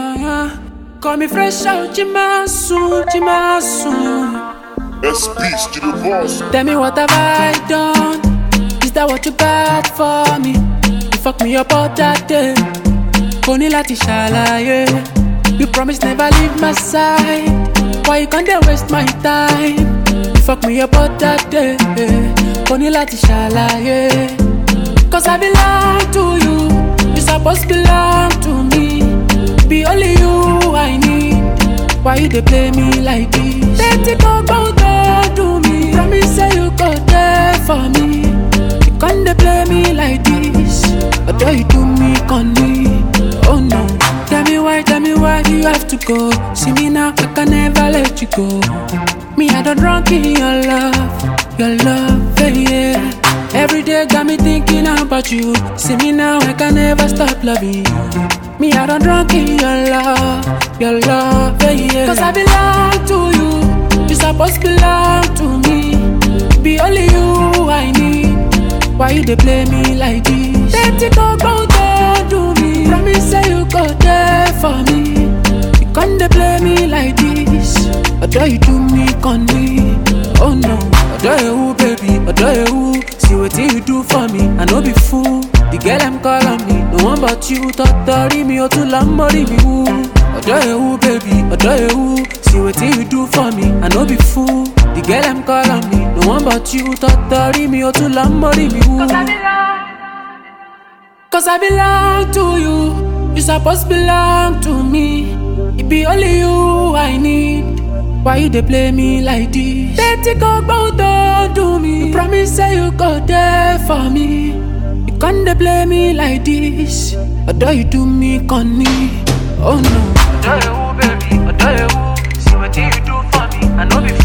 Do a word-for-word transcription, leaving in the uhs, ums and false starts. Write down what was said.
Uh-huh. Call me fresh out, Jimasu, Jimasu. S P to the boss. Tell me what have I done? Is that what you got for me? You fuck me up all that day. Koni lati ṣàlàyé. You promise never leave my side. Why you can't dey waste my time? You fuck me up all that day. Koni lati ṣàlàyé. Cause I belong to you. You supposed belong to me. Be only you I need. Why you dey play me like this? Dirty go go go do me. Promise say you go there for me. You can't dey play me like this. Although you do me con me. Oh no. Tell me why, tell me why you have to go. See me now, I can never let you go. Me I don't drunk in your love, your love, yeah. Every day got me thinking about you. See me now, I can never stop loving you. Me I don't drunk in your love, your love, yeah. Cause I belong to you. You supposed belong to me. Be only you I need. Why you dey play me like this? Dirty go go go do me. Promise say you go there for me. You can't dey play me like this. Although you do me con me. Oh no. Although you baby, although you see what you do for me. I no be fool. The girl I'm calling me, no one but you. Totori me or to lamori me woo. Although you baby, although you see what you do for me. I no be fool. The girl I'm calling me, no one but you. Totori me or to lamori me woo. Cause I belong, Cause I belong to you. You supposed belong to me. It be only you I need. Why you dey play me like this? Dirty go go don't do me. You promise say you go there for me. You can't dey play me like this. Although you do me con me. Oh no. Although you baby, although you see what you do for me. I know before.